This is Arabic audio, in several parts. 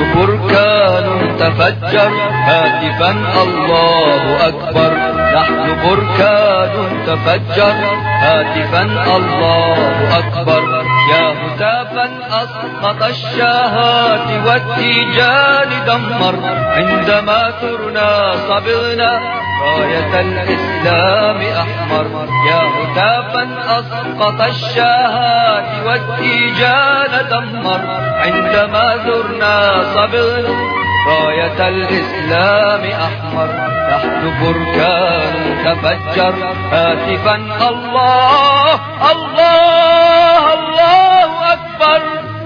بركان تفجر هاتفا الله أكبر. نحن بركان تفجر هاتفا الله أكبر. يا هتافا أسقط الشاهات والتيجان دمر. عندما ثرنا صبغنا راية الإسلام أحمر. يا هتافا أسقط الشاهات والتيجان دمر. عندما ثرنا صبغنا راية الإسلام أحمر. نحن بركان تفجر هاتفا الله الله الله أكبر.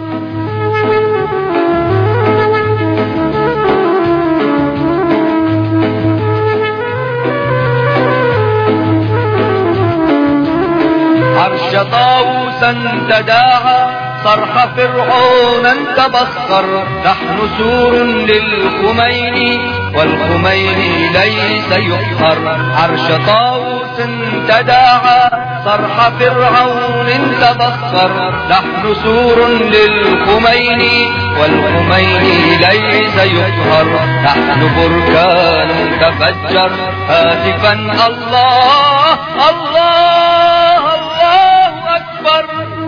عرش طاووسا تداعى صرح فرعون تبخر. نحن سور للخميني والخميني ليس يقهر. عرش طاووس تداعى صرح فرعون تبخر. نحن سور للخميني والخميني ليس يقهر. نحن بركان تفجر هاتفا الله الله الله أكبر.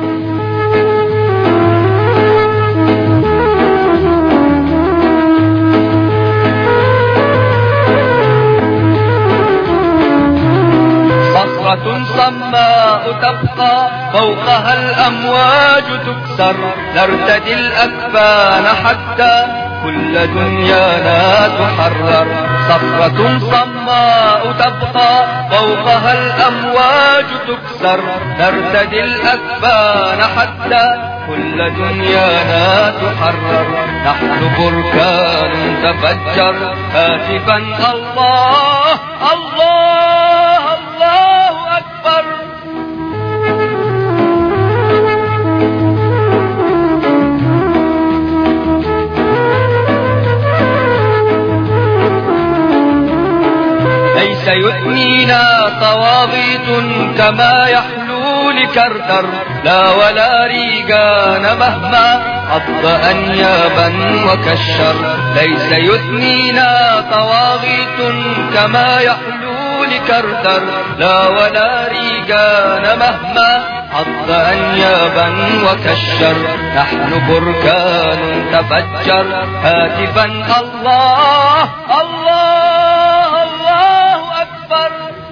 صخرة صماء تبقى فوقها الأمواج تكسر. نرتدي الأكفان حتى كل دنيانا تحرر. صخرة صماء تبقى فوقها الأمواج تكسر. نرتدي الأكفان حتى كل دنيانا تحرر. نحن بركان تفجر هاتفا الله الله الله أكبر. ليس يثنينا طواغيت كما يحلو لكردر. لا ولا ريقان مهما عض أنيابا وكشر. ليس يثنينا طواغيت كما يحلو لكردر. لا ولا ريقان مهما عض أنيابا وكشر. نحن بركان تفجر هاتفا الله الله الله أكبر.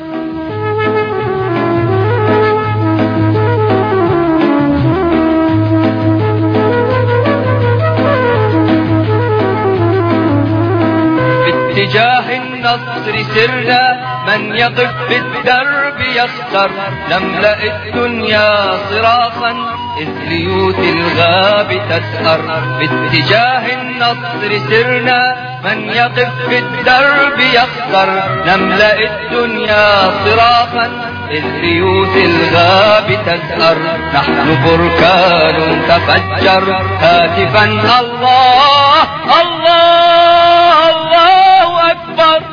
باتجاه النصر سرنا من يقف بالدرب يخسر. نملأ الدنيا صراخا إذ ليوت الغاب تسأر. باتجاه النصر سرنا من يقف بالدرب يخسر. نملأ الدنيا صراخا إذ ليوت الغاب تسأر. نحن بركان تفجر هاتفا الله الله الله أكبر.